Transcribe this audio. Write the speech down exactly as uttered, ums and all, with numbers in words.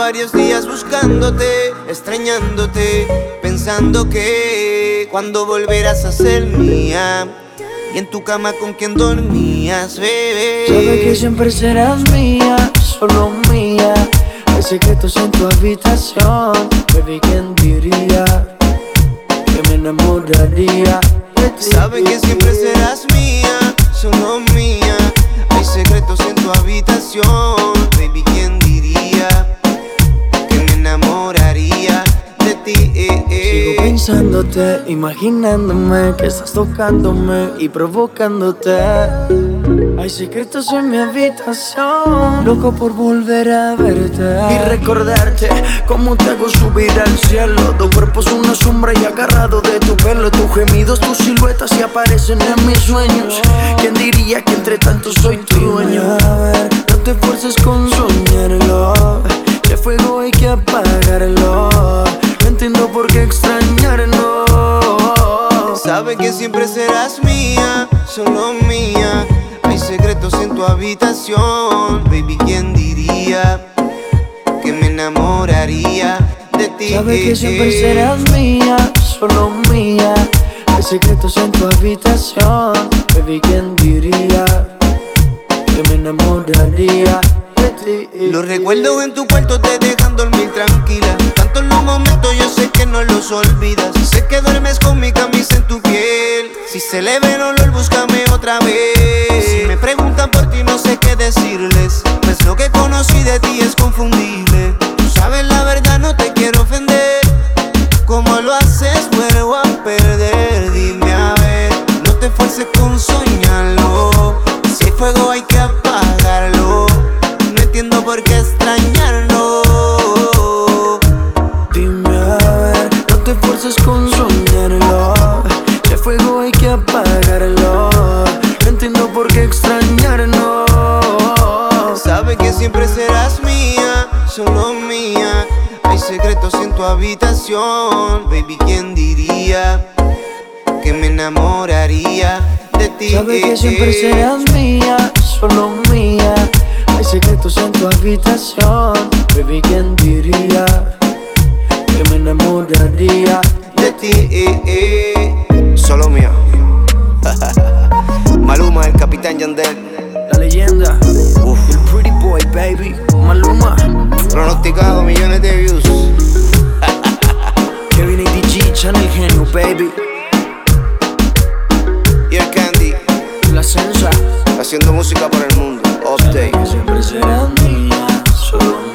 varios días buscándote, extrañándote, pensando que cuando volverás a ser mía. Y en tu cama con quien dormías, bebé. Sabes que siempre serás mía, solo mía. Hay secretos en tu habitación, baby, ¿quién diría que me enamoraría de ti? Sabes que siempre serás mía, solo mía. Hay secretos en tu habitación, baby, ¿quién diría que me enamoraría de ti? Eh, eh. Sigo pensándote, imaginándome que estás tocándome y provocándote. Hay secretos en mi habitación, loco por volver a verte y recordarte cómo te hago subir al cielo. Dos cuerpos, una sombra y agarrado de tu pelo. Tus gemidos, tus siluetas y aparecen en mis sueños. ¿Quién diría que entre tanto soy tu dueño? A ver, no te esfuerces con soñarlo. Que fuego hay que apagarlo. No entiendo por qué extrañarlo. Sabes que siempre serás mía, solo mía. Hay secretos en tu habitación, baby, ¿quién diría que me enamoraría de ti? Sabes que siempre serás mía, solo mía. Hay secretos en tu habitación, baby, ¿quién diría que me enamoraría de ti? Los recuerdos en tu cuarto te dejan dormir tranquila. Tantos los momentos yo sé que no los olvidas. Sé que duermes con mi camisa en tu piel. Si se le ve el olor, búscame otra vez. Si me preguntan por ti no sé qué decirles, pues lo que conocí de ti es confundible. Tú sabes la verdad, no te quiero ofender. Como lo haces vuelvo a perder. Dime a ver, no te esfuerces con soñarlo. Si hay fuego hay que apagarlo. No entiendo por qué extrañarlo. Dime a ver, no te esfuerces con soñarlo. Si hay fuego hay que apagarlo. No entiendo por qué extrañarlo. Sabes que siempre serás mía, solo mía. Hay secretos en tu habitación, baby, ¿quién diría que me enamoraría de ti? Sabes que siempre serás mía, solo mía. Hay secretos en tu habitación, baby, ¿quién diría que me enamoraría de ti? Eh, eh. Solo mía. Maluma, el Capitán Yandel, la leyenda. Uf. El pretty boy, baby, Maluma. Pronosticado millones de views. Kevin A D G, Channel Genio, baby. Y el Candy, La Sensa, haciendo música para el mundo. Update. siempre serás mía, solo